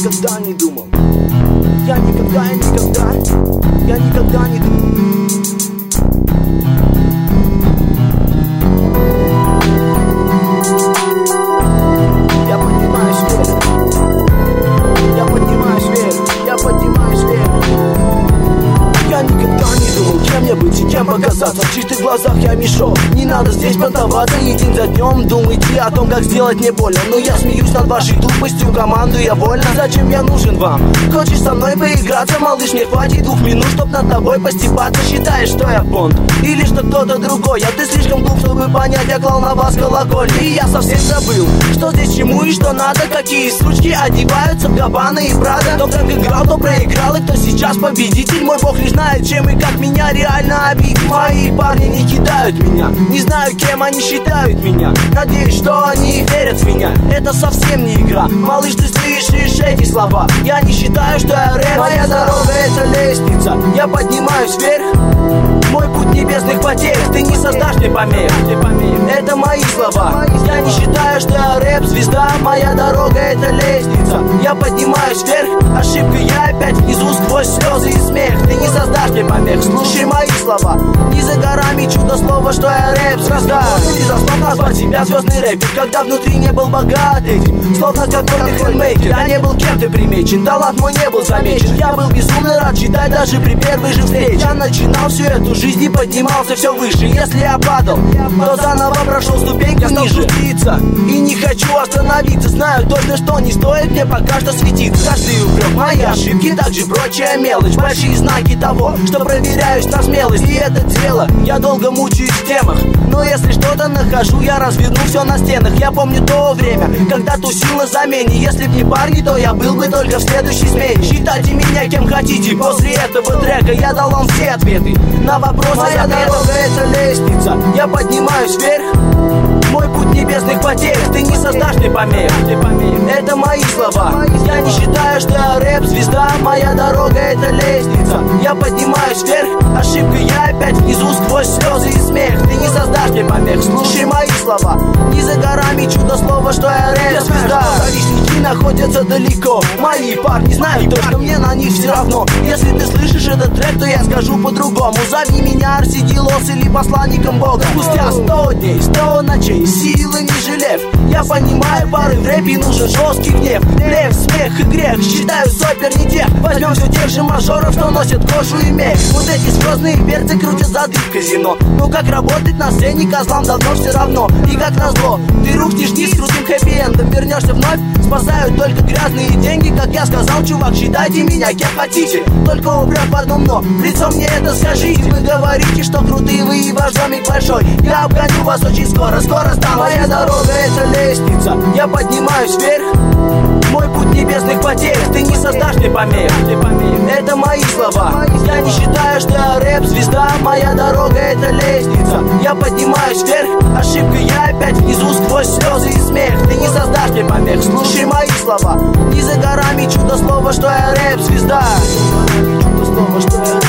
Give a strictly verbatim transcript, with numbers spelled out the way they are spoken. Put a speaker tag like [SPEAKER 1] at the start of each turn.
[SPEAKER 1] никогда не думал. Я никогда и никогда, я никогда не думал. Я поднимаюсь вверх, я поднимаюсь вверх, я поднимаюсь вверх. Я никогда не думал, кем мне быть и кем показаться. В чистых глазах я мешок, не надо здесь понтоваться. И день за днем думайте о том, как сделать мне больно. Но я смеюсь над вашей тупостью, команду я вольно. Зачем я нужен вам? Хочешь со мной поиграться, малыш? Мне хватит двух минут, чтоб над тобой постебаться. Считаешь, что я понт? Или что кто-то другой? А ты слишком глуп, чтобы понять, я клал на вас колокольни. И я совсем забыл, что здесь чему и что надо. Какие сучки одеваются в Габбана и Прада. Кто как играл, то проиграл, и кто сейчас победитель. Мой бог лишь знает, чем и как меня реально обидеть. Мои парни не кидают меня, не знаю, кем они считают меня. Надеюсь, что они верят в меня. Это совсем не игра, малыш, ты слышишь эти слова? Я не считаю, что я рэп. Моя дорога это лестница, я поднимаюсь вверх. Мой путь небесных потерь, ты не создашь мне помех. Это мои слова. Я не считаю, что я рэп-звезда. Моя дорога это лестница, я поднимаюсь вверх. Ошибка, я опять внизу сквозь слезы и смех. Ты не создашь мне помех, слушай мои слова. Не за горами чудо слово, что я рэп-звезда. Не заслал назвать себя звездный рэпер, когда внутри не был богат этим. Словно какой-то хендмейкер, я не был кем-то примечен. Талант мой не был замечен. Я был безумно рад читать даже при первой же встрече. Я начинал всю эту жизнь и поднимался все выше. Если я падал, то заново прошел ступеньку ниже. Спуститься и не хочу остановиться. Знаю точно, что не стоит мне пока что светиться. Каждый упрек, мои ошибки, также прочая мелочь. Большие знаки того, что проверяюсь на смелость. И это дело, я долго мучаюсь в темах. Но если что-то нахожу, я разверну все на стенах. Я помню то время, когда тусил на замене. Если б не парни, то я был бы только в следующей смене. Считайте меня кем хотите, после этого трека я дал вам все ответы на вопросы. Моя дорога это лестница, я поднимаюсь вверх. Мой путь небесных потерь, ты не создашь мне помех. Это мои слова. Я не считаю, что я рэп-звезда. Моя дорога это лестница, я поднимаюсь вверх. Ошибка, я опять внизу сквозь слезы и смех. Ты не создашь мне помех, слушай мои слова. Не за горами чудо слово, что я рэп-звезда. Завистники находятся далеко. Мои парни знают то, что мне на них все равно. Если ты слышишь этот трек, то я скажу по-другому. Зови меня Арсидилос или посланником Бога. Спустя сто дней, сто ночей, силы не жалев, я понимаю, порыв в рэпе нужен жесткий гнев. Блеф, смех и грех, считаю супер не тех. Возьмем все тех же мажоров, что носят кожу и мех. Вот эти звездные перцы крутят зады в казино. Но как работать на сцене козлам давно все равно. И как назло, ты рухнешь вниз с крутым хэппи-эндом. Вернешься вновь, спасают только грязные деньги. Как я сказал, чувак, считайте меня кем хотите. Только упрек в одном но, в лицо мне это скажите. Вы говорите, что крутые вы и ваш домик большой. Я обгоню вас очень скоро, скоро стану. Моя дорога это лестница, я поднимаюсь вверх. Мой путь небесных потерь, ты не создашь мне помех. Это мои слова. Я не считаю, что я рэп-звезда. Моя дорога это лестница, я поднимаюсь вверх. Ошибка, я опять внизу сквозь слезы и смех. Ты не создашь мне помех, слушай мои слова. Не за горами чудо слово, что я рэп-звезда. Чудо слово, что я